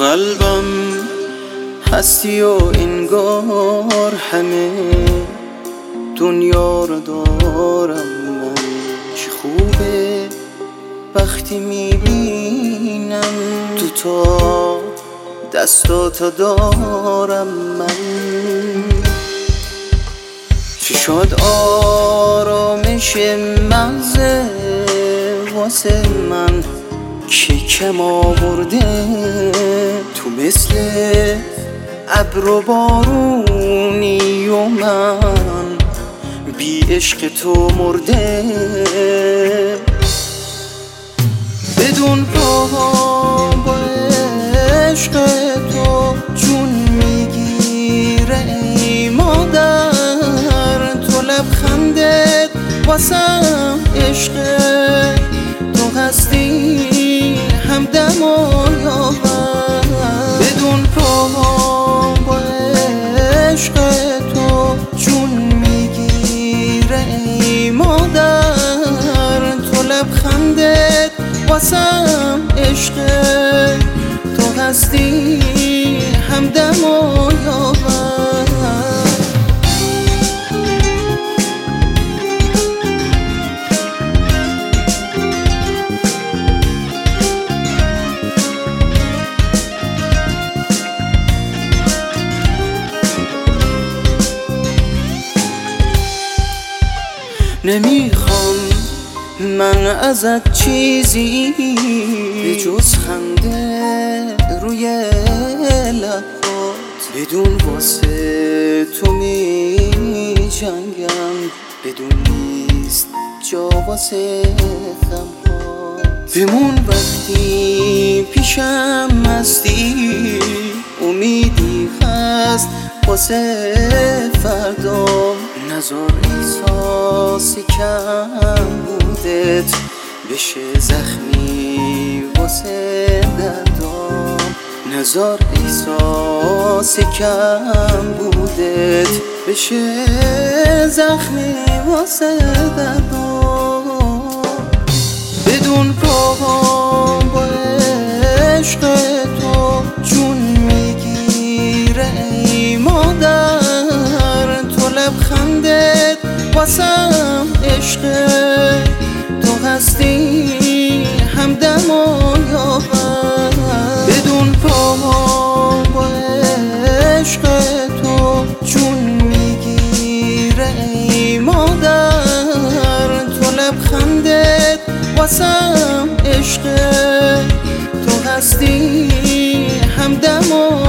قلبم هستی و انگار همه دنیا رو دارم من. چه خوبه وقتی میبینم دوتا دستاتو دارم من. چه شاد آرامش مغزه واسه من که کم آورده. تو مثل ابر و بارونی و من بی عشق تو مرده. بدون پاها با عشق تو جون میگیره ای مادر. تو لبخندت واسم عشقه، تو هستی همدم و یاور. بدون پاها با عشق تو جون میگیره ای مادر. تو لبخندت واسم عشقه، تو هستی همدم و یاور. نمیخوام من ازت چیزی به جز خنده روی لبات. بدون واسه تو می جنگم، بدون نیست جا واسه غمهات. بمون وقتی پیشم هستی، امیدی هست واسه فردا. نذار احساسی کم بودت بشه زخمی واسه دردام. نذار احساسی کم بودت بشه زخمی واسه دردام. بدون پاها با عشق تو جون میگیره ای مادر. تو لبخندت واسم عشقه، تو هستی همدم و یاور. بدون پاها با عشق تو جون میگیره ای مادر. تو لبخندت واسم عشقه، تو هستی همدم و